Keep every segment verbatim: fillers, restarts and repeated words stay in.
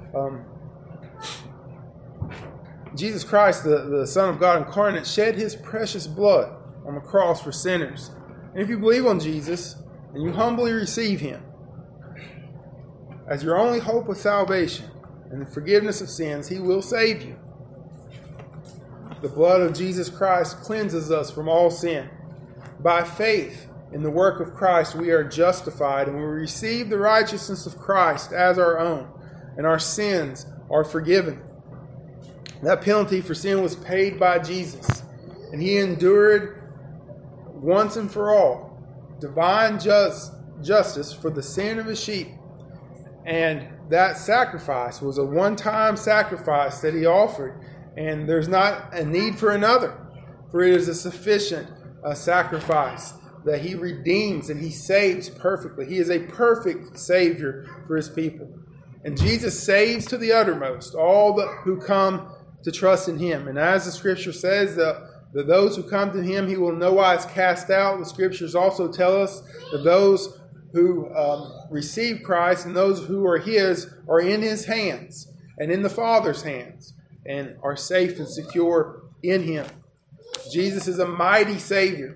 Um, Jesus Christ, the, the Son of God incarnate, shed his precious blood on the cross for sinners. And if you believe on Jesus and you humbly receive him as your only hope of salvation and the forgiveness of sins, he will save you. The blood of Jesus Christ cleanses us from all sin. By faith in the work of Christ, we are justified and we receive the righteousness of Christ as our own, and our sins are forgiven. That penalty for sin was paid by Jesus, and he endured once and for all divine just, justice for the sin of his sheep. And that sacrifice was a one-time sacrifice that he offered, and there's not a need for another, for it is a sufficient uh, sacrifice that he redeems and he saves perfectly. He is a perfect Savior for his people. And Jesus saves to the uttermost all the, who come to trust in him. And as the scripture says, that, that those who come to him, he will no wise cast out. The scriptures also tell us that those who um, receive Christ and those who are his are in his hands and in the Father's hands and are safe and secure in him. Jesus is a mighty Savior,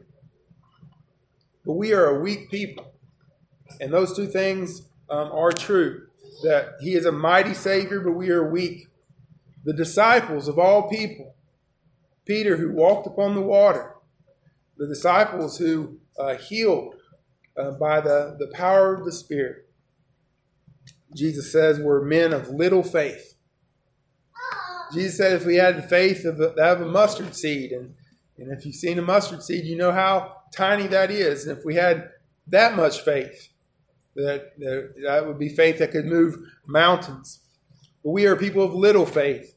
but we are a weak people. And those two things um, are true, that he is a mighty Savior, but we are weak. The disciples of all people, Peter who walked upon the water, the disciples who uh, healed uh, by the, the power of the Spirit, Jesus says were men of little faith. Jesus said if we had the faith of a, of a mustard seed, and, and if you've seen a mustard seed, you know how tiny that is. And if we had that much faith, that, that, that would be faith that could move mountains. But we are people of little faith.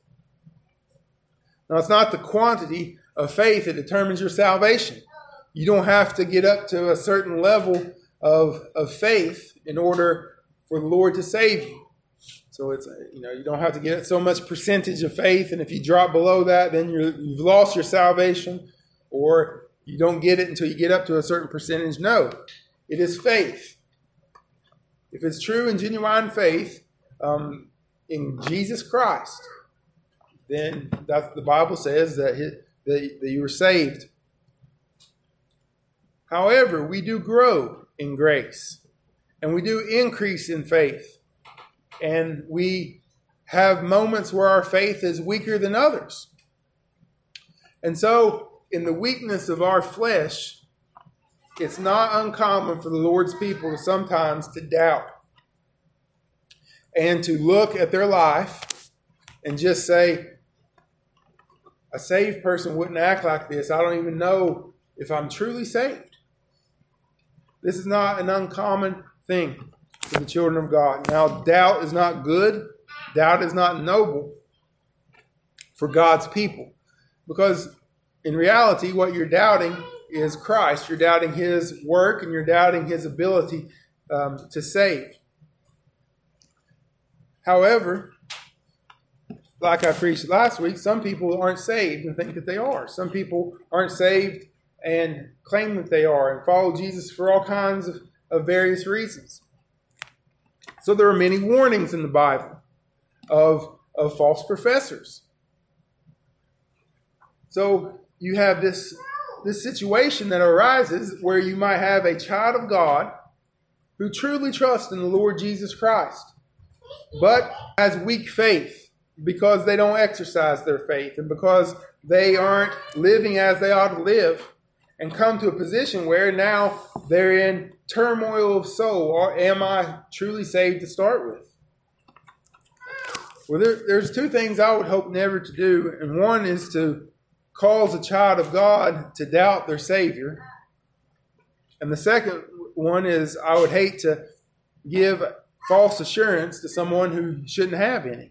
Now, it's not the quantity of faith that determines your salvation. You don't have to get up to a certain level of, of faith in order for the Lord to save you. So it's, you know, you don't have to get so much percentage of faith, and if you drop below that, then you're, you've lost your salvation, or you don't get it until you get up to a certain percentage. No, it is faith. If it's true and genuine faith um, in Jesus Christ, then that the Bible says that, his, that that you were saved. However, we do grow in grace, and we do increase in faith. And we have moments where our faith is weaker than others. And so, in the weakness of our flesh, it's not uncommon for the Lord's people to sometimes to doubt and to look at their life and just say, a saved person wouldn't act like this. I don't even know if I'm truly saved. This is not an uncommon thing for the children of God. Now, doubt is not good. Doubt is not noble for God's people. Because in reality, what you're doubting is Christ. You're doubting his work and you're doubting his ability um, to save. However, like I preached last week, some people aren't saved and think that they are. Some people aren't saved and claim that they are and follow Jesus for all kinds of, of various reasons. So there are many warnings in the Bible of, of false professors. So you have this, this situation that arises where you might have a child of God who truly trusts in the Lord Jesus Christ, but has weak faith because they don't exercise their faith and because they aren't living as they ought to live, and come to a position where now they're in turmoil of soul. Or am I truly saved to start with? Well, there, there's two things I would hope never to do. And one is to cause a child of God to doubt their Savior. And the second one is I would hate to give false assurance to someone who shouldn't have any.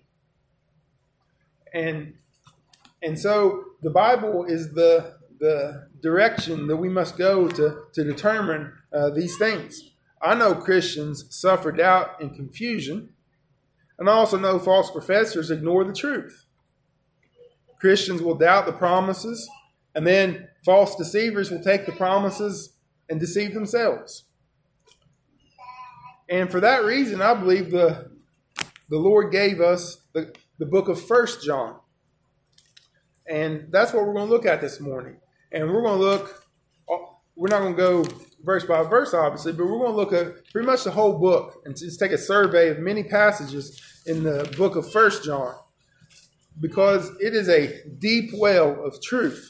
And, and so the Bible is the the direction that we must go to, to determine uh, these things. I know Christians suffer doubt and confusion, and I also know false professors ignore the truth. Christians will doubt the promises, and then false deceivers will take the promises and deceive themselves. And for that reason, I believe the the Lord gave us the, the book of First John. And that's what we're going to look at this morning. And we're going to look, we're not going to go verse by verse, obviously, but we're going to look at pretty much the whole book and just take a survey of many passages in the book of First John, because it is a deep well of truth.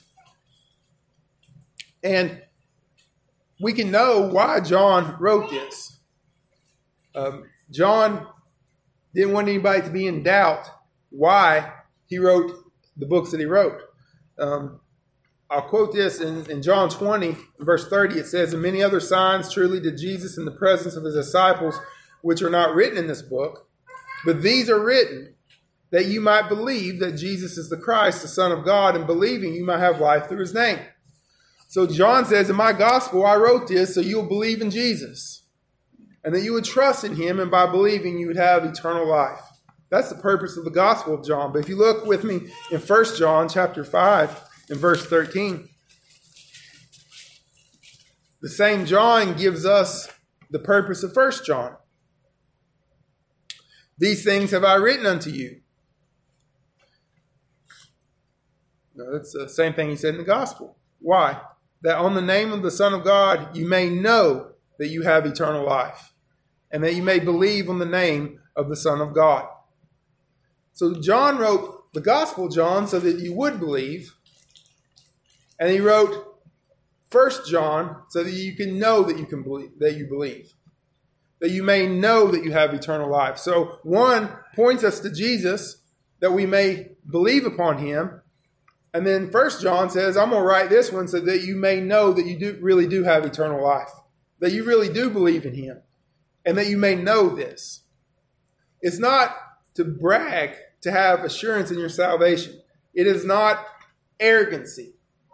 And we can know why John wrote this. Um, John didn't want anybody to be in doubt why he wrote the books that he wrote. Um, I'll quote this in, in John twenty, verse thirty. It says, "And many other signs truly did Jesus in the presence of his disciples, which are not written in this book. But these are written that you might believe that Jesus is the Christ, the Son of God, and believing you might have life through his name." So John says, in my gospel, I wrote this so you'll believe in Jesus and that you would trust in him, and by believing you would have eternal life. That's the purpose of the gospel of John. But if you look with me in First John chapter five and verse thirteen, the same John gives us the purpose of First John. "These things have I written unto you." No, that's the same thing he said in the gospel. Why? "That on the name of the Son of God you may know that you have eternal life, and that you may believe on the name of the Son of God." So John wrote the Gospel of John so that you would believe. And he wrote First John so that you can know that you can believe, that you believe. That you may know that you have eternal life. So one points us to Jesus that we may believe upon him. And then First John says, I'm going to write this one so that you may know that you do really do have eternal life. That you really do believe in him. And that you may know this. It's not to brag to have assurance in your salvation. It is not arrogancy.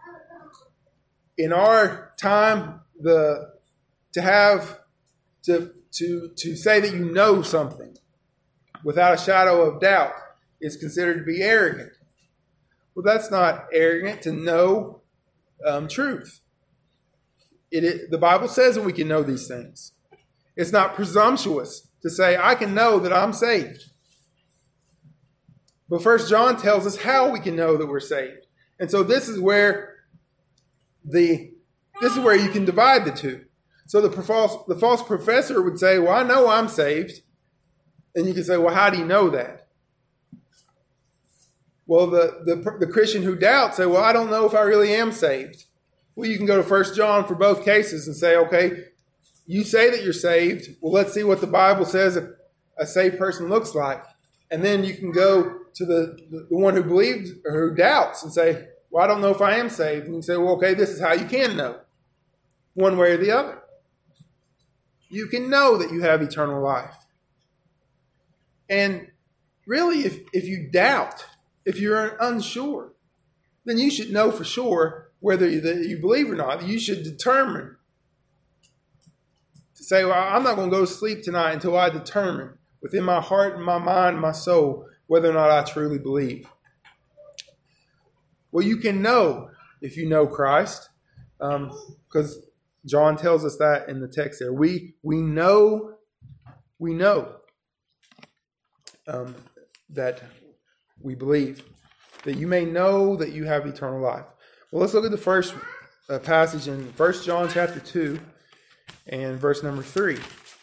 In our time, the to have to to to say that you know something without a shadow of doubt is considered to be arrogant. Well, that's not arrogant to know um, truth. It, it the Bible says that we can know these things. It's not presumptuous to say I can know that I'm saved. But First John tells us how we can know that we're saved. And so this is where the this is where you can divide the two. So the false the false professor would say, well, I know I'm saved. And you can say, well, how do you know that? Well, the, the, the Christian who doubts say, well, I don't know if I really am saved. Well, you can go to First John for both cases and say, okay, you say that you're saved. Well, let's see what the Bible says a, a saved person looks like. And then you can go to the, the, the one who believes or who doubts and say, well, I don't know if I am saved. And you say, well, okay, this is how you can know. One way or the other. You can know that you have eternal life. And really, if, if you doubt, if you're unsure, then you should know for sure whether you, that you believe or not. You should determine to say, well, I'm not going to go to sleep tonight until I determine within my heart and my mind and my soul whether or not I truly believe. Well, you can know if you know Christ, because um, John tells us that in the text there. We we know, we know um, that we believe, that you may know that you have eternal life. Well, let's look at the first uh, passage in First John chapter two and verse number three.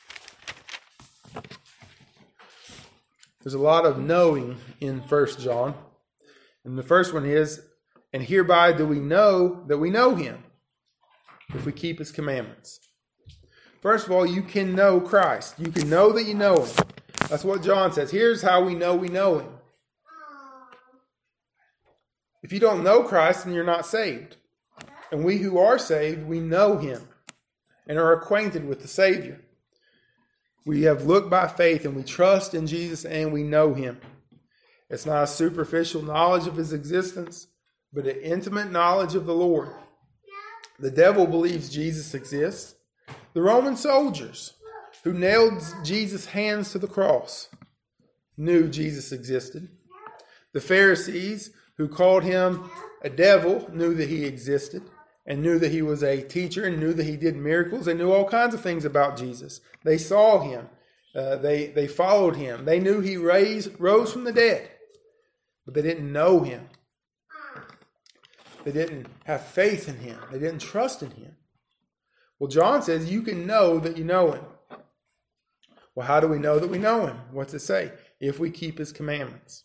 There's a lot of knowing in First John. And the first one is, and hereby do we know that we know him, if we keep his commandments. First of all, you can know Christ. You can know that you know him. That's what John says. Here's how we know we know him. If you don't know Christ, then you're not saved. And we who are saved, we know him and are acquainted with the Savior. We have looked by faith and we trust in Jesus and we know him. It's not a superficial knowledge of his existence, but an intimate knowledge of the Lord. The devil believes Jesus exists. The Roman soldiers who nailed Jesus' hands to the cross knew Jesus existed. The Pharisees who called him a devil knew that he existed and knew that he was a teacher and knew that he did miracles. They knew all kinds of things about Jesus. They saw him Uh, they, they followed him. They knew he raised, rose from the dead, but they didn't know him. They didn't have faith in him. They didn't trust in him. Well, John says you can know that you know him. Well, how do we know that we know him? What's it say? If we keep his commandments.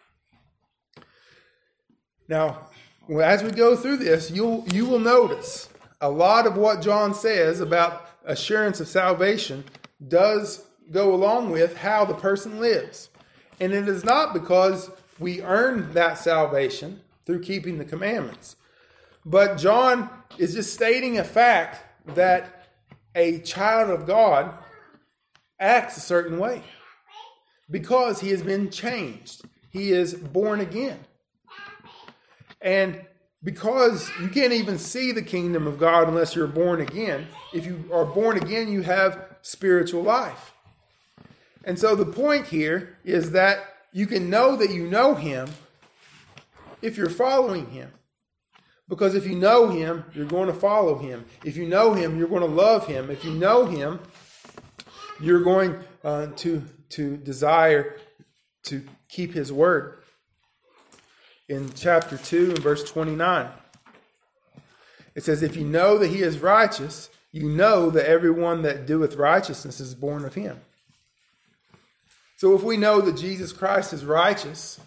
Now, as we go through this, you'll, you will notice a lot of what John says about assurance of salvation does go along with how the person lives. And it is not because we earn that salvation through keeping the commandments. But John is just stating a fact that a child of God acts a certain way because he has been changed. He is born again. And because you can't even see the kingdom of God unless you're born again, if you are born again, you have spiritual life. And so the point here is that you can know that you know him if you're following him. Because if you know him, you're going to follow him. If you know him, you're going to love him. If you know him, you're going uh, to, to desire to keep his word. In chapter two and verse twenty-nine, it says, if you know that he is righteous, you know that everyone that doeth righteousness is born of him. So if we know that Jesus Christ is righteous,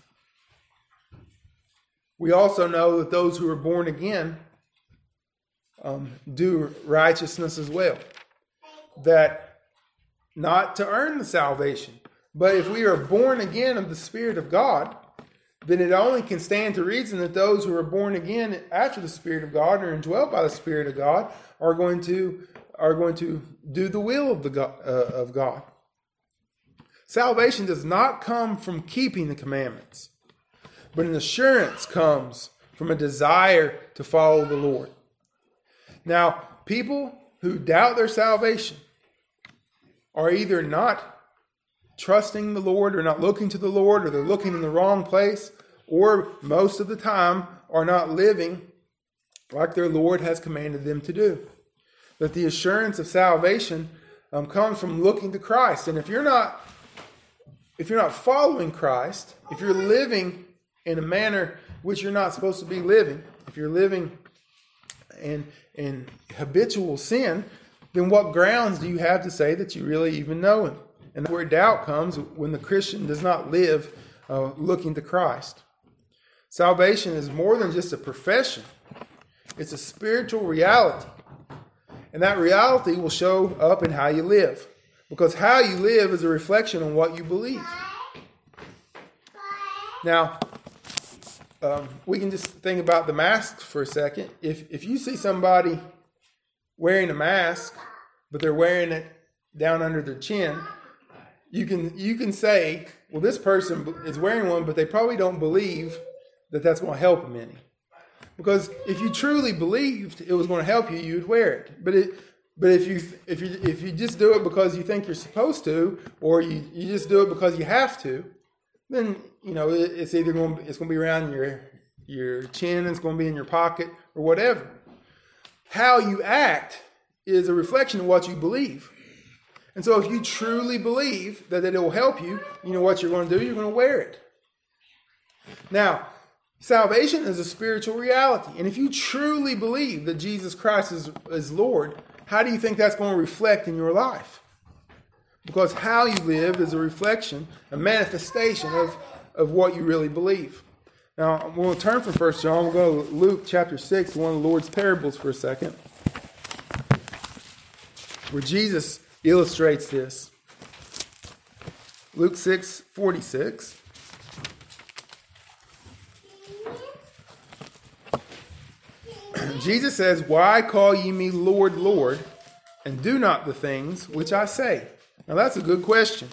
we also know that those who are born again um, do righteousness as well. That not to earn the salvation, but if we are born again of the Spirit of God, then it only can stand to reason that those who are born again after the Spirit of God or indwelt by the Spirit of God are going to are going to do the will of the God, uh, of God. Salvation does not come from keeping the commandments, but an assurance comes from a desire to follow the Lord. Now, people who doubt their salvation are either not trusting the Lord or not looking to the Lord, or they're looking in the wrong place, or most of the time are not living like their Lord has commanded them to do. That the assurance of salvation um, comes from looking to Christ. And if you're not if you're not following Christ, if you're living in a manner which you're not supposed to be living, if you're living in, in habitual sin, then what grounds do you have to say that you really even know him? And that's where doubt comes when the Christian does not live uh, looking to Christ. Salvation is more than just a profession. It's a spiritual reality. And that reality will show up in how you live. Because how you live is a reflection on what you believe. Now, um, we can just think about the masks for a second. If if you see somebody wearing a mask, but they're wearing it down under their chin, you can you can say, well, this person is wearing one, but they probably don't believe that that's going to help them any. Because if you truly believed it was going to help you, you'd wear it. But it but if you if you if you just do it because you think you're supposed to, or you, you just do it because you have to, then you know it, it's either going to, it's going to be around your your chin, it's going to be in your pocket, or whatever. How you act is a reflection of what you believe. And so if you truly believe that it will help you, you know what you're going to do? You're going to wear it. Now, salvation is a spiritual reality. And if you truly believe that Jesus Christ is, is Lord, how do you think that's going to reflect in your life? Because how you live is a reflection, a manifestation of, of what you really believe. Now, we'll turn from First John. We'll go to Luke chapter six, one of the Lord's parables for a second, where Jesus illustrates this. Luke six forty-six. Jesus says, "Why call ye me Lord, Lord, and do not the things which I say?" Now that's a good question.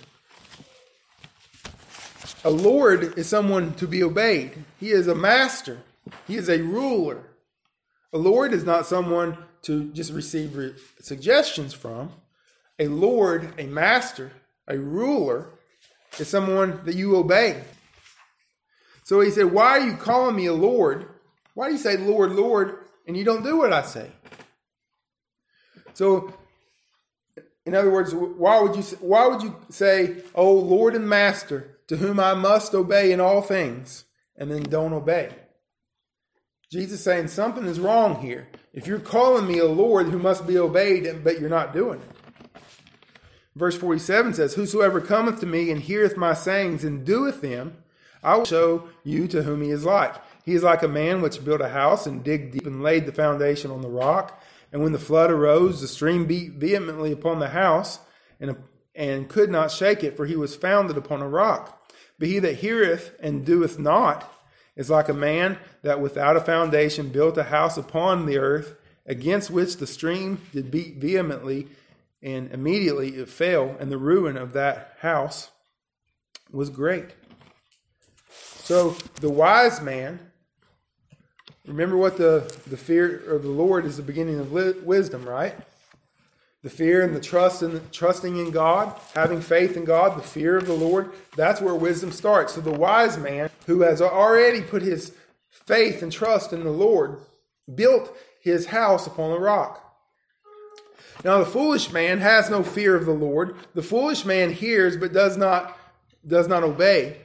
A Lord is someone to be obeyed. He is a master. He is a ruler. A Lord is not someone to just receive re- suggestions from. A Lord, a master, a ruler is someone that you obey. So he said, why are you calling me a Lord? Why do you say Lord, Lord, and you don't do what I say? So In other words, why would you why would you say, "Oh Lord and Master, to whom I must obey in all things," and then don't obey? Jesus is saying something is wrong here. If you're calling me a Lord who must be obeyed, but you're not doing it. Verse forty-seven says, "Whosoever cometh to me and heareth my sayings and doeth them, I will show you to whom he is like. He is like a man which built a house and digged deep and laid the foundation on the rock. And when the flood arose, the stream beat vehemently upon the house and, and could not shake it, for he was founded upon a rock. But he that heareth and doeth not is like a man that without a foundation built a house upon the earth, against which the stream did beat vehemently, and immediately it fell, and the ruin of that house was great." So the wise man, remember what the, the fear of the Lord is the beginning of li- wisdom, right? The fear and the trust and the, trusting in God, having faith in God, the fear of the Lord, that's where wisdom starts. So the wise man who has already put his faith and trust in the Lord built his house upon a rock. Now the foolish man has no fear of the Lord. The foolish man hears but does not, does not obey.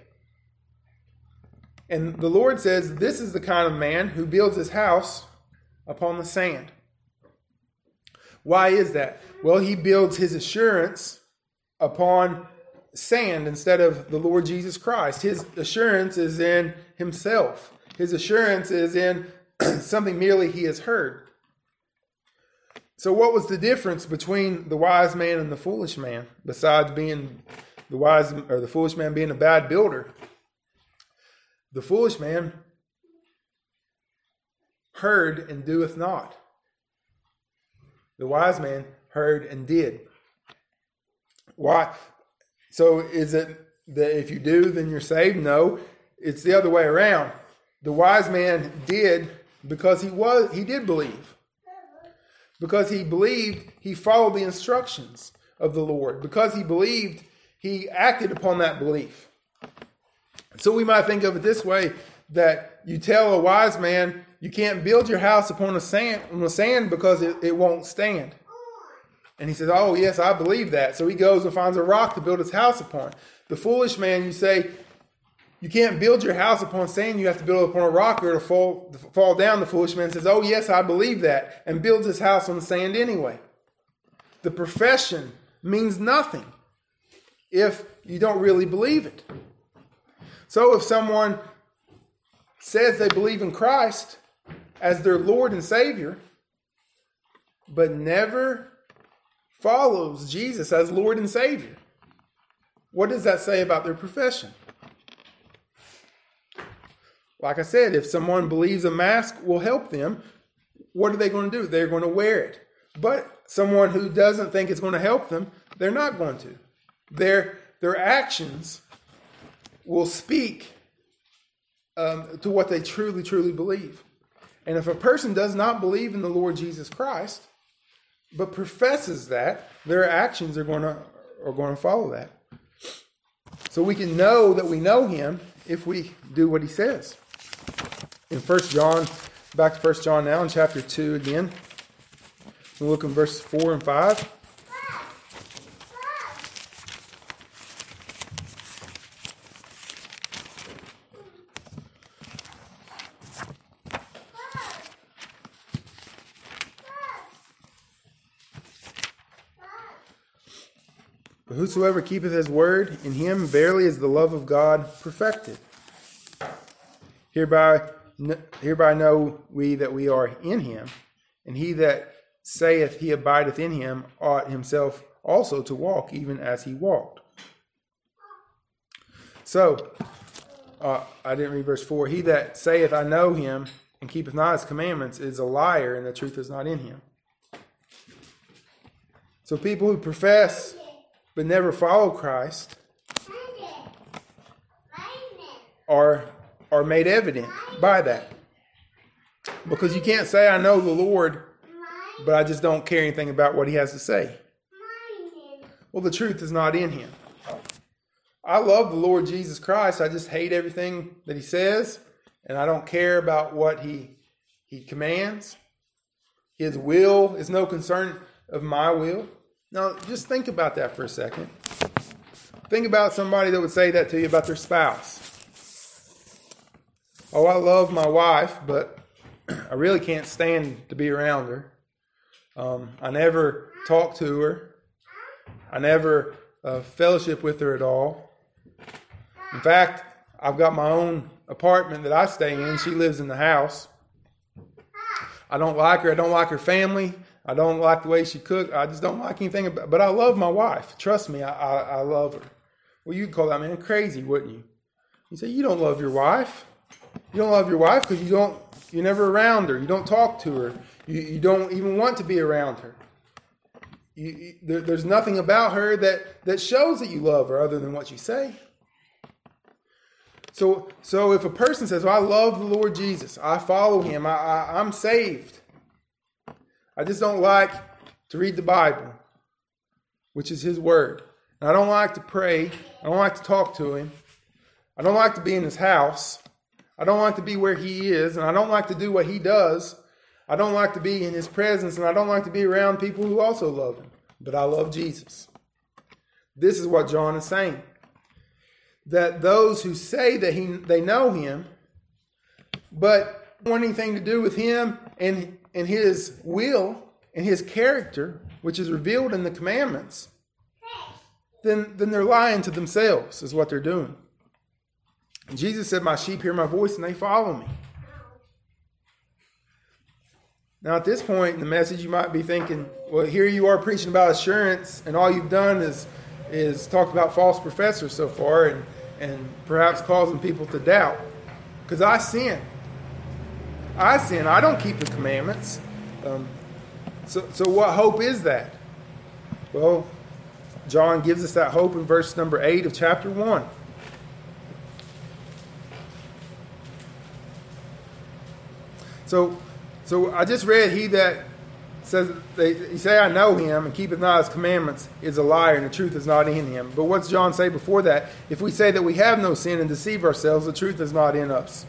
And the Lord says this is the kind of man who builds his house upon the sand. Why is that? Well, he builds his assurance upon sand instead of the Lord Jesus Christ. His assurance is in himself. His assurance is in something merely he has heard. So what was the difference between the wise man and the foolish man, besides being the wise or the foolish man being a bad builder? The foolish man heard and doeth not. The wise man heard and did. Why? So is it that if you do, then you're saved? No, it's the other way around. The wise man did because he was he did believe. Because he believed, he followed the instructions of the Lord. Because he believed, he acted upon that belief. So we might think of it this way, that you tell a wise man, you can't build your house upon the sand, on the sand because it, it won't stand. And he says, oh, yes, I believe that. So he goes and finds a rock to build his house upon. The foolish man, you say, you can't build your house upon sand, you have to build it upon a rock or it'll fall, fall down. The foolish man says, oh, yes, I believe that, and builds his house on the sand anyway. The profession means nothing if you don't really believe it. So if someone says they believe in Christ as their Lord and Savior, but never follows Jesus as Lord and Savior, what does that say about their profession? Like I said, if someone believes a mask will help them, what are they going to do? They're going to wear it. But someone who doesn't think it's going to help them, they're not going to. Their, their actions will speak um, to what they truly, truly believe. And if a person does not believe in the Lord Jesus Christ, but professes that, their actions are going to are going to follow that. So we can know that we know him if we do what he says. In First John, back to First John now in chapter two again. We'll look in verses four and five. But whosoever keepeth his word, in him verily is the love of God perfected. Hereby, hereby know we that we are in him, and he that saith he abideth in him ought himself also to walk even as he walked. So, uh, I didn't read verse four. He that saith I know him and keepeth not his commandments is a liar, and the truth is not in him. So people who profess but never follow Christ are, are made evident by that. Because you can't say, I know the Lord, but I just don't care anything about what he has to say. Well, the truth is not in him. I love the Lord Jesus Christ. I just hate everything that he says, and I don't care about what he, he commands. His will is no concern of my will. Now, just think about that for a second. Think about somebody that would say that to you about their spouse. Oh, I love my wife, but I really can't stand to be around her. Um, I never talk to her. I never uh, fellowship with her at all. In fact, I've got my own apartment that I stay in. She lives in the house. I don't like her. I don't like her family. I don't like the way she cooks. I just don't like anything about it. But I love my wife. Trust me, I, I, I love her. Well, you'd call that man crazy, wouldn't you? You say, you don't love your wife. You don't love your wife because you don't, you're never around her. You don't talk to her. You, you don't even want to be around her. You, you, there, there's nothing about her that, that shows that you love her other than what you say. So, so if a person says, well, I love the Lord Jesus, I follow him, I, I, I'm saved. I just don't like to read the Bible, which is his word. And I don't like to pray. I don't like to talk to him. I don't like to be in his house. I don't like to be where he is. And I don't like to do what he does. I don't like to be in his presence. And I don't like to be around people who also love him. But I love Jesus. This is what John is saying. That those who say that he they know him, but don't want anything to do with him and, and his will and his character, which is revealed in the commandments, then, then they're lying to themselves, is what they're doing. And Jesus said, my sheep hear my voice and they follow me. Now at this point in the message, you might be thinking, well, here you are preaching about assurance, and all you've done is is talked about false professors so far and, and perhaps causing people to doubt. Because I sin. I sin. I don't keep the commandments. Um, so, so what hope is that? Well, John gives us that hope in verse number eight of chapter one. So, so I just read, he that says, they, he say, I know him, and keepeth not his commandments, is a liar, and the truth is not in him. But what's John say before that? If we say that we have no sin and deceive ourselves, the truth is not in us.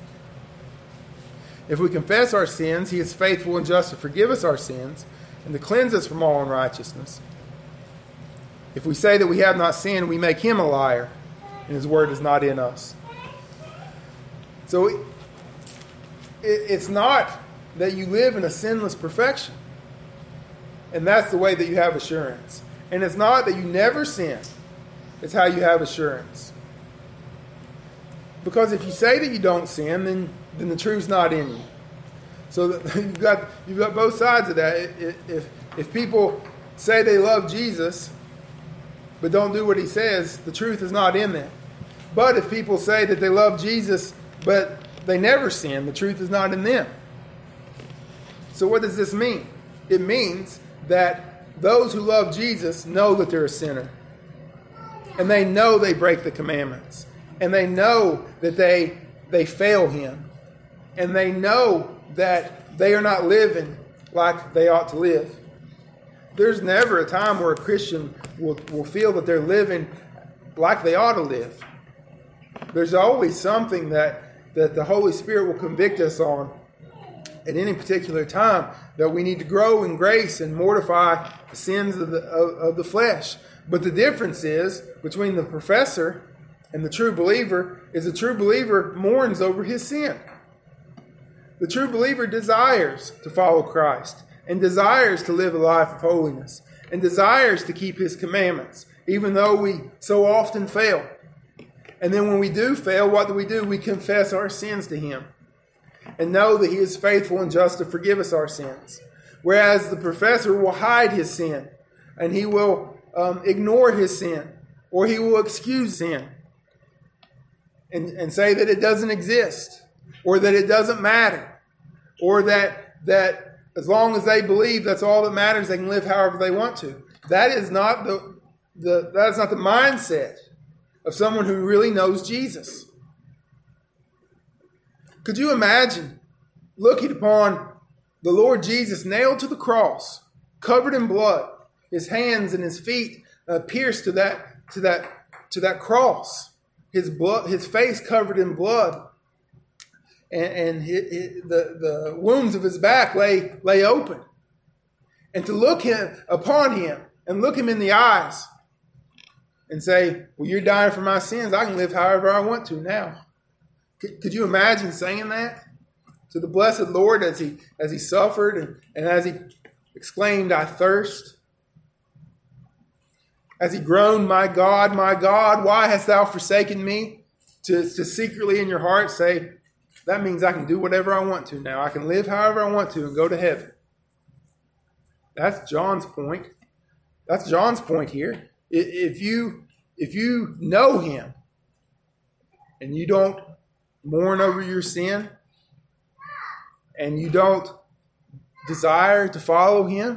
If we confess our sins, he is faithful and just to forgive us our sins and to cleanse us from all unrighteousness. If we say that we have not sinned, we make him a liar, and his word is not in us. So it, it, it's not that you live in a sinless perfection. And that's the way that you have assurance. And it's not that you never sin. It's how you have assurance. Because if you say that you don't sin, then, then the truth's not in you. So that you've got you've got both sides of that. If, if people say they love Jesus, but don't do what he says, the truth is not in them. But if people say that they love Jesus, but they never sin, the truth is not in them. So what does this mean? It means that those who love Jesus know that they're a sinner. And they know they break the commandments. And they know that they, they fail him. And they know that they are not living like they ought to live. There's never a time where a Christian will, will feel that they're living like they ought to live. There's always something that, that the Holy Spirit will convict us on at any particular time, that we need to grow in grace and mortify the sins of the, of, of the flesh. But the difference is between the professor and the true believer is the true believer mourns over his sin. The true believer desires to follow Christ and desires to live a life of holiness and desires to keep his commandments, even though we so often fail. And then when we do fail, what do we do? We confess our sins to him and know that he is faithful and just to forgive us our sins. Whereas the professor will hide his sin, and he will um, ignore his sin, or he will excuse sin and, and say that it doesn't exist, or that it doesn't matter, or that that as long as they believe that's all that matters, they can live however they want to. That is not the, the that is not the mindset of someone who really knows Jesus. Could you imagine looking upon the Lord Jesus nailed to the cross, covered in blood, his hands and his feet uh, pierced to that to that to that cross, his blood, his face covered in blood, and, and his, his, the the wounds of his back lay lay open, and to look him, upon him and look him in the eyes and say, well, you're dying for my sins. I can live however I want to now. Could, could you imagine saying that to the blessed Lord as he as he suffered and, and as he exclaimed, I thirst? As he groaned, my God, my God, why hast thou forsaken me? To, to secretly in your heart say, that means I can do whatever I want to now. I can live however I want to and go to heaven. That's John's point. That's John's point here. If you, if you know him and you don't mourn over your sin and you don't desire to follow him,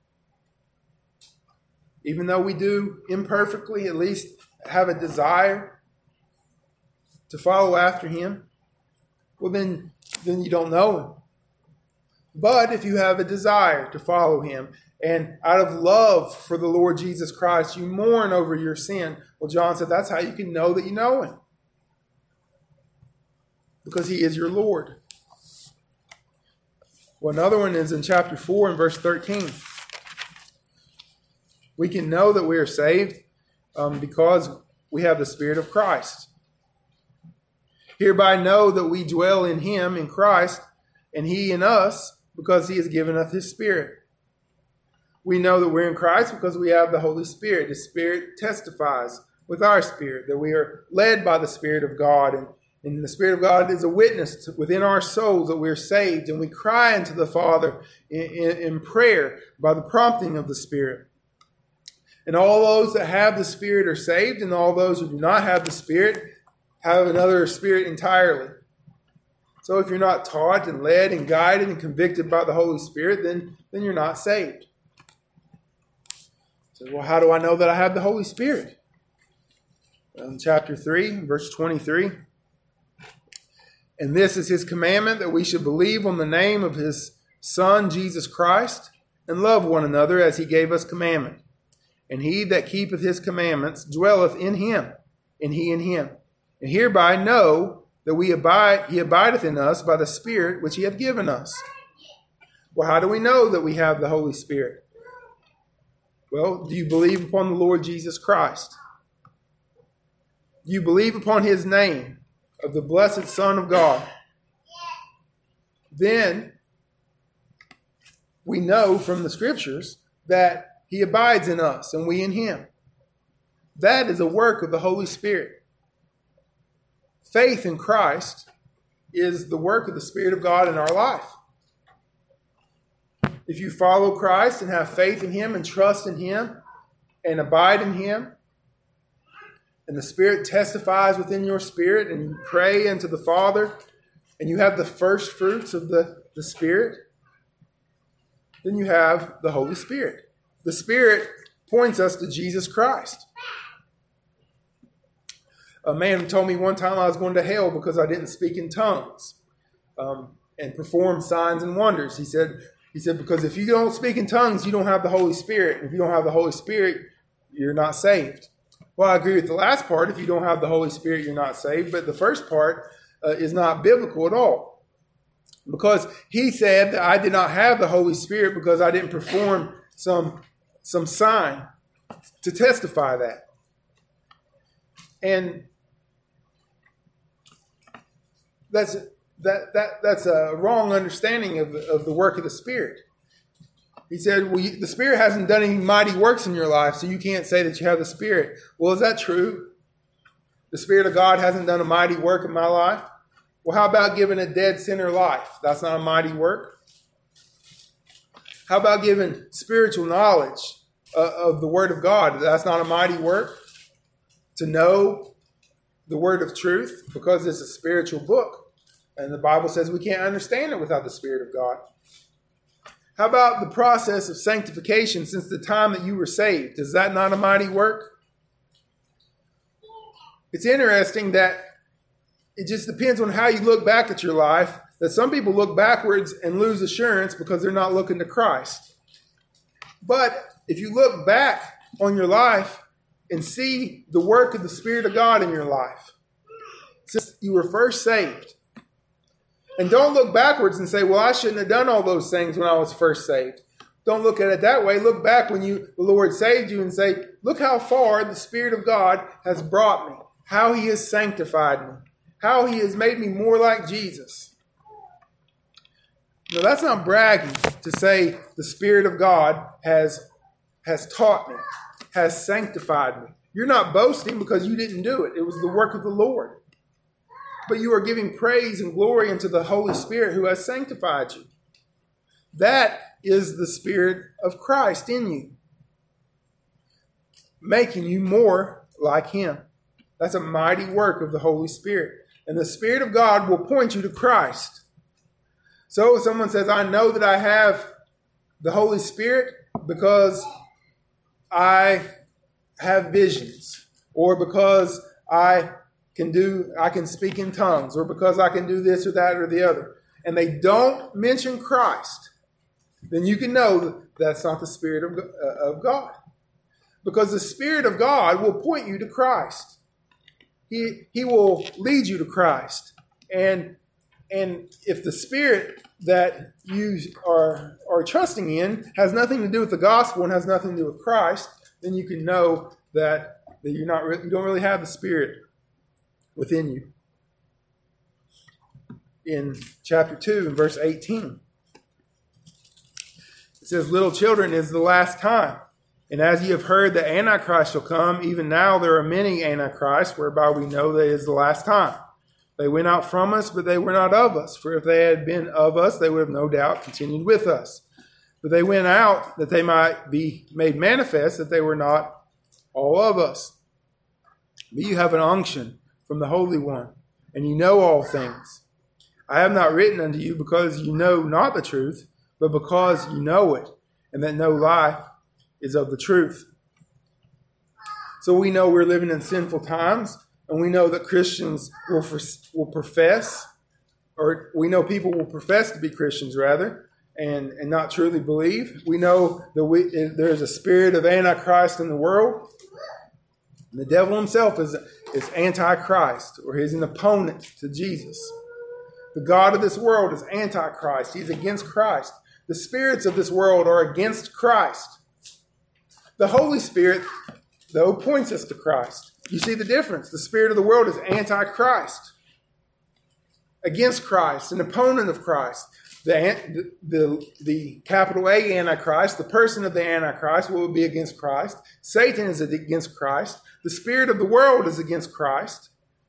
even though we do imperfectly, at least have a desire to follow after him, well then, then you don't know him. But if you have a desire to follow him, and out of love for the Lord Jesus Christ, you mourn over your sin, well, John said that's how you can know that you know him. Because he is your Lord. Well, another one is in chapter four and verse thirteen. We can know that we are saved um, because we have the Spirit of Christ. Hereby know that we dwell in him, in Christ, and he in us, because he has given us his Spirit. We know that we're in Christ because we have the Holy Spirit. The Spirit testifies with our spirit that we are led by the Spirit of God. And, and the Spirit of God is a witness to, within our souls that we're saved. And we cry unto the Father in, in, in prayer by the prompting of the Spirit. And all those that have the Spirit are saved, and all those who do not have the Spirit have another spirit entirely. So if you're not taught and led and guided and convicted by the Holy Spirit, then, then you're not saved. So, well, how do I know that I have the Holy Spirit? In chapter three, verse twenty-three. And this is his commandment, that we should believe on the name of his Son, Jesus Christ, and love one another as he gave us commandment. And he that keepeth his commandments dwelleth in him, and he in him. And hereby know that we abide, he abideth in us by the Spirit which he hath given us. Well, how do we know that we have the Holy Spirit? Well, do you believe upon the Lord Jesus Christ? Do you believe upon his name of the blessed Son of God? Then we know from the Scriptures that he abides in us and we in him. That is a work of the Holy Spirit. Faith in Christ is the work of the Spirit of God in our life. If you follow Christ and have faith in him and trust in him and abide in him, and the Spirit testifies within your spirit, and you pray unto the Father, and you have the first fruits of the, the Spirit, then you have the Holy Spirit. The Spirit points us to Jesus Christ. A man told me one time I was going to hell because I didn't speak in tongues um, and perform signs and wonders. He said, he said, because if you don't speak in tongues, you don't have the Holy Spirit. If you don't have the Holy Spirit, you're not saved. Well, I agree with the last part. If you don't have the Holy Spirit, you're not saved. But the first part uh, is not biblical at all. Because he said that I did not have the Holy Spirit because I didn't perform some, some sign to testify that. And that's that that that's a wrong understanding of the, of the work of the Spirit. He said, well, you, the Spirit hasn't done any mighty works in your life, so you can't say that you have the Spirit. Well, is that true? The Spirit of God hasn't done a mighty work in my life? Well, how about giving a dead sinner life? That's not a mighty work. How about giving spiritual knowledge uh, of the Word of God? That's not a mighty work. To know the Word of truth, because it's a spiritual book. And the Bible says we can't understand it without the Spirit of God. How about the process of sanctification since the time that you were saved? Is that not a mighty work? It's interesting that it just depends on how you look back at your life, that some people look backwards and lose assurance because they're not looking to Christ. But if you look back on your life and see the work of the Spirit of God in your life since you were first saved, and don't look backwards and say, well, I shouldn't have done all those things when I was first saved. don't look at it that way. Look back when you the Lord saved you and say, look how far the Spirit of God has brought me, how he has sanctified me, how he has made me more like Jesus. Now, that's not bragging to say the Spirit of God has, has taught me, has sanctified me. You're not boasting because you didn't do it. It was the work of the Lord. But you are giving praise and glory unto the Holy Spirit who has sanctified you. That is the Spirit of Christ in you, making you more like him. That's a mighty work of the Holy Spirit. And the Spirit of God will point you to Christ. So if someone says, I know that I have the Holy Spirit because I have visions, or because I can do, I can speak in tongues, or because I can do this or that or the other, and they don't mention Christ, then you can know that that's not the Spirit of, uh, of God. Because the Spirit of God will point you to Christ. He, he will lead you to Christ. And, and if the Spirit that you are, are trusting in has nothing to do with the gospel and has nothing to do with Christ, then you can know that, that you're not, you don't really have the Spirit within you. In chapter two, in verse eighteen, it says, little children, it is the last time. And as ye have heard that Antichrist shall come, even now there are many Antichrists, whereby we know that it is the last time. They went out from us, but they were not of us. For if they had been of us, they would have no doubt continued with us. But they went out that they might be made manifest that they were not all of us. But you have an unction from the Holy One, and you know all things. I have not written unto you because you know not the truth, but because you know it, and that no lie is of the truth. So we know we're living in sinful times, and we know that Christians will, for, will profess, or we know people will profess to be Christians, rather, and, and not truly believe. We know that we, there's a spirit of Antichrist in the world. And the devil himself is, is Antichrist, or he's an opponent to Jesus. The God of this world is Antichrist. He's against Christ. The spirits of this world are against Christ. The Holy Spirit, though, points us to Christ. You see the difference. The spirit of the world is Antichrist, against Christ, an opponent of Christ. The, the, the capital A Antichrist, the person of the Antichrist, will be against Christ. Satan is against Christ. The spirit of the world is against Christ.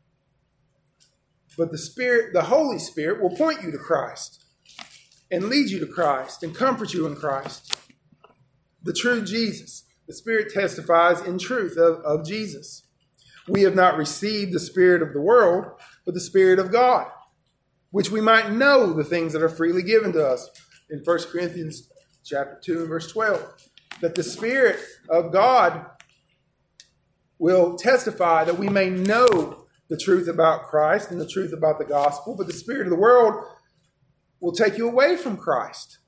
But the Spirit, the Holy Spirit, will point you to Christ and lead you to Christ and comfort you in Christ. The true Jesus. The Spirit testifies in truth of, of Jesus. We have not received the spirit of the world, but the Spirit of God, which we might know the things that are freely given to us. In First Corinthians chapter two and verse twelve, that the Spirit of God will testify that we may know the truth about Christ and the truth about the gospel, but the spirit of the world will take you away from Christ.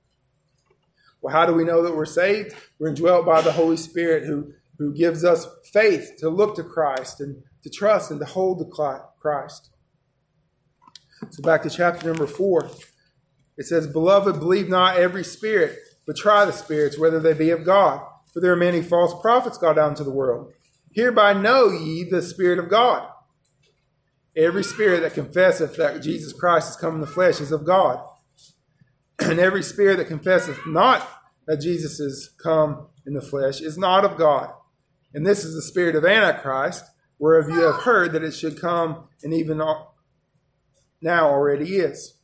Well, how do we know that we're saved? We're indwelt by the Holy Spirit who, who gives us faith to look to Christ and to trust and to hold to Christ. So back to chapter number four. It says, Beloved, believe not every spirit, but try the spirits, whether they be of God. For there are many false prophets gone down into the world. Hereby know ye the Spirit of God. Every spirit that confesseth that Jesus Christ is come in the flesh is of God. And every spirit that confesseth not that Jesus is come in the flesh is not of God. And this is the spirit of Antichrist, whereof you have heard that it should come, and even now already is.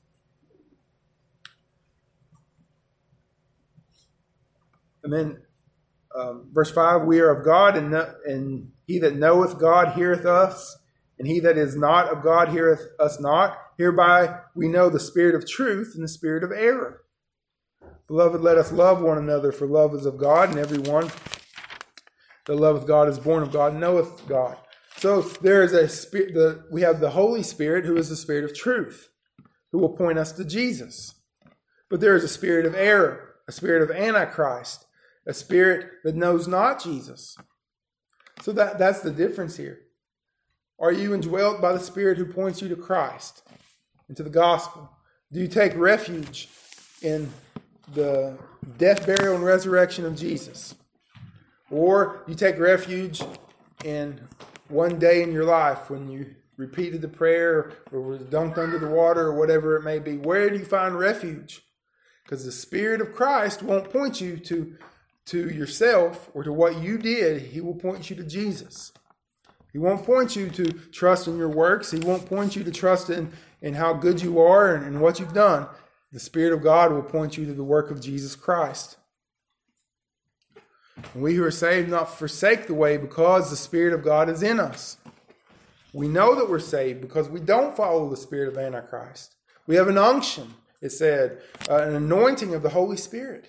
And then um, verse five, we are of God, and, no, and he that knoweth God heareth us. And he that is not of God heareth us not. Hereby we know the spirit of truth and the spirit of error. Beloved, let us love one another, for love is of God, and every one that loveth God is born of God and knoweth God. So there is a spirit. The, we have the Holy Spirit, who is the spirit of truth, who will point us to Jesus. But there is a spirit of error, a spirit of Antichrist, a spirit that knows not Jesus. So that, that's the difference here. Are you indwelt by the Spirit who points you to Christ and to the gospel? Do you take refuge in the death, burial, and resurrection of Jesus. Or you take refuge in one day in your life when you repeated the prayer or was dunked under the water or whatever it may be. Where do you find refuge? Because the Spirit of Christ won't point you to, to yourself or to what you did. He will point you to Jesus. He won't point you to trust in your works. He won't point you to trust in, in how good you are and, and what you've done. The Spirit of God will point you to the work of Jesus Christ. And we who are saved not forsake the way because the Spirit of God is in us. We know that we're saved because we don't follow the spirit of Antichrist. We have an unction, it said, uh, an anointing of the Holy Spirit.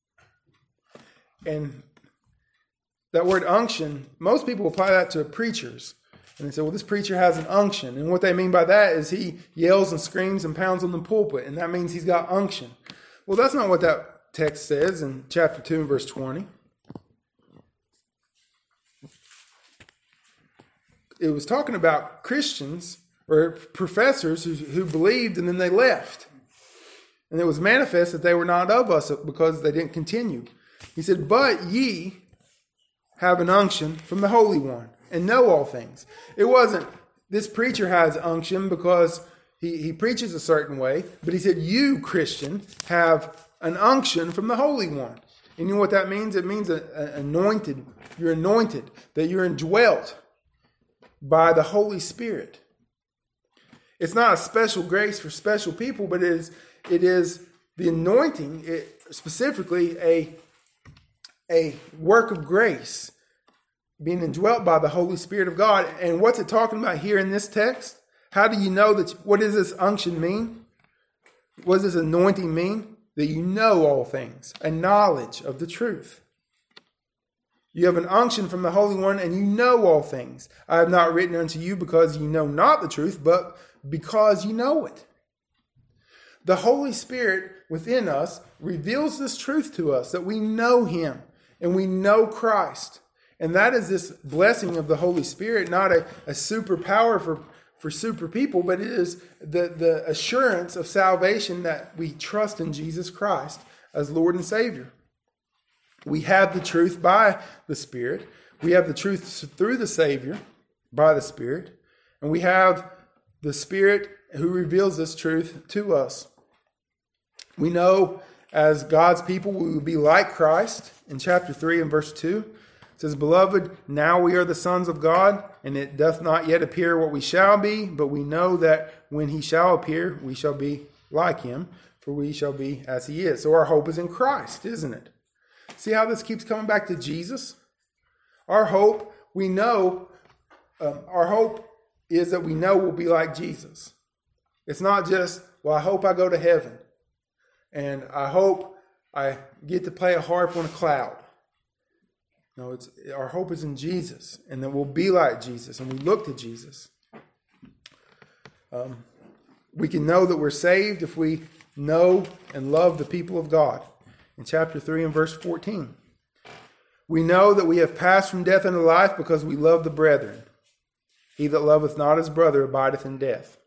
And that word unction, most people apply that to preachers. And they say, well, this preacher has an unction. And what they mean by that is he yells and screams and pounds on the pulpit. And that means he's got unction. Well, that's not what that text says in chapter two and verse twenty. It was talking about Christians or professors who, who believed and then they left. And it was manifest that they were not of us because they didn't continue. He said, but ye have an unction from the Holy One and know all things. It wasn't, this preacher has unction because he, he preaches a certain way, but he said, you, Christian, have an unction from the Holy One. And you know what that means? It means a, a anointed. You're anointed, that you're indwelt by the Holy Spirit. It's not a special grace for special people, but it is, it is the anointing, it, specifically a, a work of grace, being indwelt by the Holy Spirit of God. And what's it talking about here in this text? How do you know that? What does this unction mean? What does this anointing mean? That you know all things, a knowledge of the truth. You have an unction from the Holy One, and you know all things. I have not written unto you because you know not the truth, but because you know it. The Holy Spirit within us reveals this truth to us, that we know Him and we know Christ. And that is this blessing of the Holy Spirit, not a, a superpower for, for super people, but it is the, the assurance of salvation that we trust in Jesus Christ as Lord and Savior. We have the truth by the Spirit. We have the truth through the Savior by the Spirit. And we have the Spirit who reveals this truth to us. We know as God's people we will be like Christ. In chapter three and verse two, it says, beloved, now we are the sons of God, and it doth not yet appear what we shall be, but we know that when He shall appear, we shall be like Him, for we shall be as He is. So our hope is in Christ, isn't it? See how this keeps coming back to Jesus? Our hope, we know, um, our hope is that we know we'll be like Jesus. It's not just, well, I hope I go to heaven. And I hope I get to play a harp on a cloud. No, it's our hope is in Jesus. And that we'll be like Jesus. And we look to Jesus. Um, we can know that we're saved if we know and love the people of God. In chapter three and verse fourteen. We know that we have passed from death into life because we love the brethren. He that loveth not his brother abideth in death.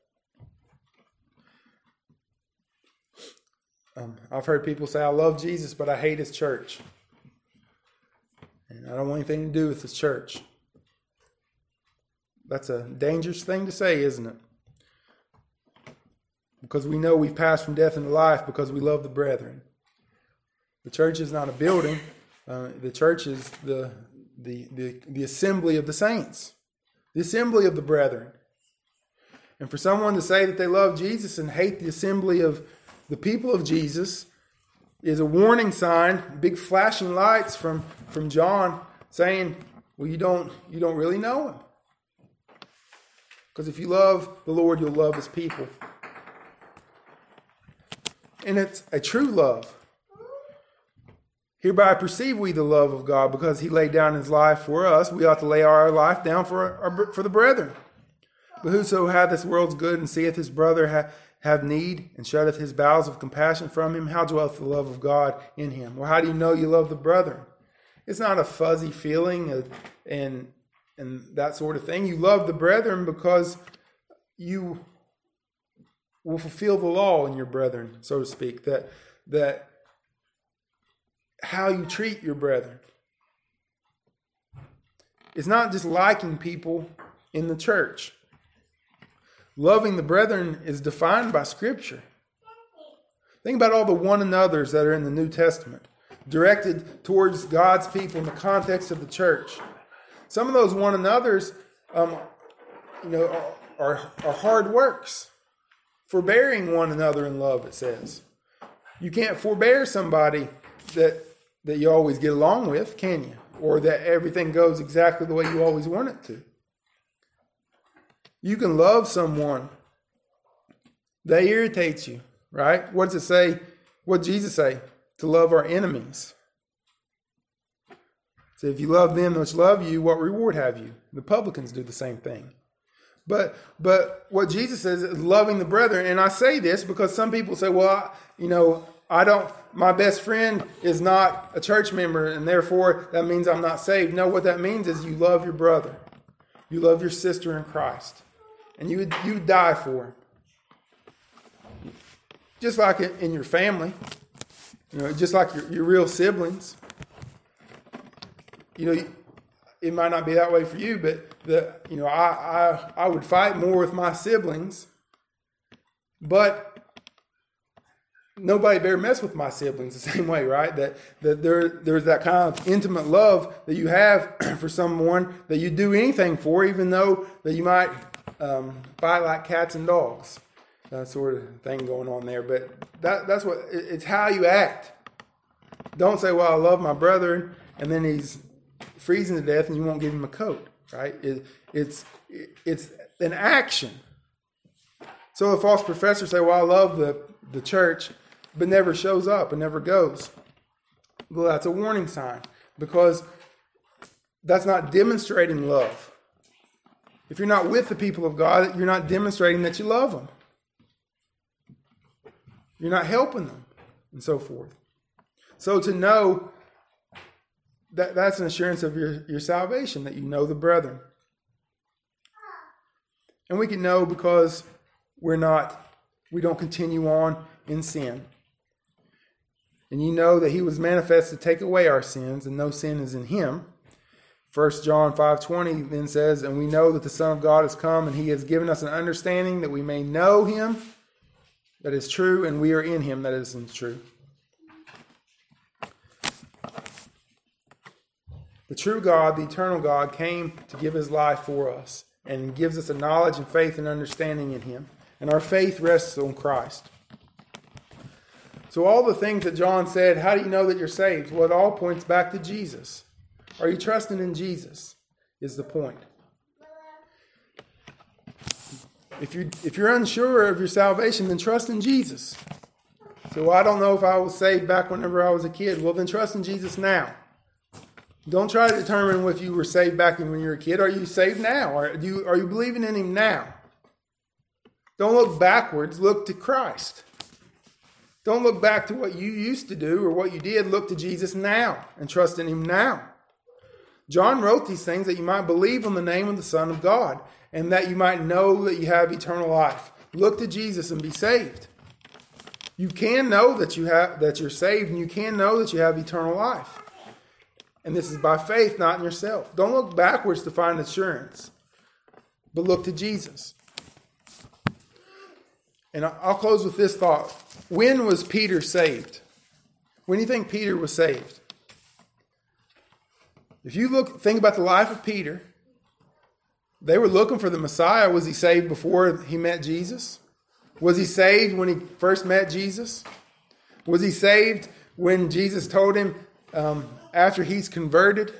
Um, I've heard people say, I love Jesus, but I hate His church. And I don't want anything to do with His church. That's a dangerous thing to say, isn't it? Because we know we've passed from death into life because we love the brethren. The church is not a building. Uh, the church is the, the, the, the assembly of the saints. The assembly of the brethren. And for someone to say that they love Jesus and hate the assembly of the people of Jesus is a warning sign, big flashing lights from, from John saying, well, you don't, you don't really know Him. Because if you love the Lord, you'll love His people. And it's a true love. Hereby perceive we the love of God, because He laid down His life for us. We ought to lay our life down for our, for the brethren. But whoso hath this world's good and seeth his brother ha, have need and shutteth his bowels of compassion from him, how dwelleth the love of God in him? Well, how do you know you love the brethren? It's not a fuzzy feeling of, and and that sort of thing. You love the brethren because you will fulfill the law in your brethren, so to speak. That that how you treat your brethren. It's not just liking people in the church. Loving the brethren is defined by Scripture. Think about all the one another's that are in the New Testament, directed towards God's people in the context of the church. Some of those one another's, um, you know, are, are, are hard works. Forbearing one another in love, it says. You can't forbear somebody that that you always get along with, can you? Or that everything goes exactly the way you always want it to. You can love someone that irritates you, right? What does it say? What did Jesus say? To love our enemies. So if you love them which love you, what reward have you? The publicans do the same thing. But but what Jesus says is loving the brethren. And I say this because some people say, well, I, you know, I don't, my best friend is not a church member, and therefore that means I'm not saved. No, what that means is you love your brother. You love your sister in Christ. And you would, you would die for him. Just like in your family. You know, just like your, your real siblings. You know, it might not be that way for you, but the you know, I I, I would fight more with my siblings, but nobody better mess with my siblings the same way, right? That that there there's that kind of intimate love that you have for someone that you do anything for, even though that you might um, fight like cats and dogs. That sort of thing going on there. But that that's what it's how you act. Don't say, well, I love my brother, and then he's freezing to death and you won't give him a coat, right? It, it's it's an action. So the false professors say, well, I love the, the church, but never shows up and never goes. Well, that's a warning sign, because that's not demonstrating love. If you're not with the people of God, you're not demonstrating that you love them. You're not helping them, and so forth. So to know that that's an assurance of your, your salvation, that you know the brethren. And we can know because we're not, we don't continue on in sin. And you know that he was manifest to take away our sins, and no sin is in him. First John five twenty then says, and we know that the Son of God has come, and he has given us an understanding that we may know him that is true, and we are in him that is true. The true God, the eternal God, came to give his life for us and gives us a knowledge and faith and understanding in him. And our faith rests on Christ. So all the things that John said, how do you know that you're saved? Well, it all points back to Jesus. Are you trusting in Jesus is the point. If you're, if you're unsure of your salvation, then trust in Jesus. So well, I don't know if I was saved back whenever I was a kid. Well, then trust in Jesus now. Don't try to determine if you were saved back when you were a kid. Are you saved now? Are you, are you believing in him now? Don't look backwards. Look to Christ. Don't look back to what you used to do or what you did. Look to Jesus now and trust in him now. John wrote these things that you might believe on the name of the Son of God and that you might know that you have eternal life. Look to Jesus and be saved. You can know that you have that you're saved, and you can know that you have eternal life. And this is by faith, not in yourself. Don't look backwards to find assurance, but look to Jesus. And I'll close with this thought. When was Peter saved? When do you think Peter was saved? If you look, think about the life of Peter, they were looking for the Messiah. Was he saved before he met Jesus? Was he saved when he first met Jesus? Was he saved when Jesus told him, um, after he's converted?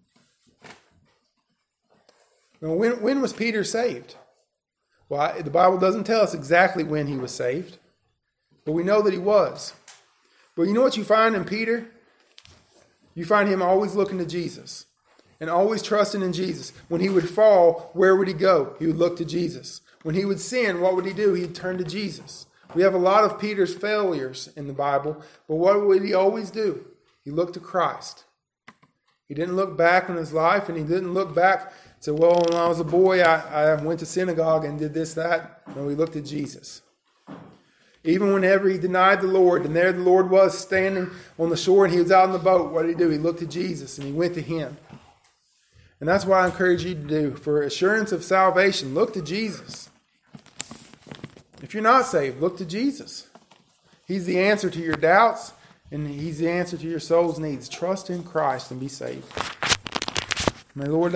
Now, when, when was Peter saved? Well, the Bible doesn't tell us exactly when he was saved, but we know that he was. But you know what you find in Peter? You find him always looking to Jesus and always trusting in Jesus. When he would fall, where would he go? He would look to Jesus. When he would sin, what would he do? He'd turn to Jesus. We have a lot of Peter's failures in the Bible, but what would he always do? He looked to Christ. He didn't look back on his life, and he didn't look back and say, well, when I was a boy, I, I went to synagogue and did this, that. No, he looked at Jesus. Even whenever he denied the Lord, and there the Lord was standing on the shore and he was out in the boat, what did he do? He looked to Jesus and he went to him. And that's what I encourage you to do. For assurance of salvation, look to Jesus. If you're not saved, look to Jesus. He's the answer to your doubts, and he's the answer to your soul's needs. Trust in Christ and be saved. May the Lord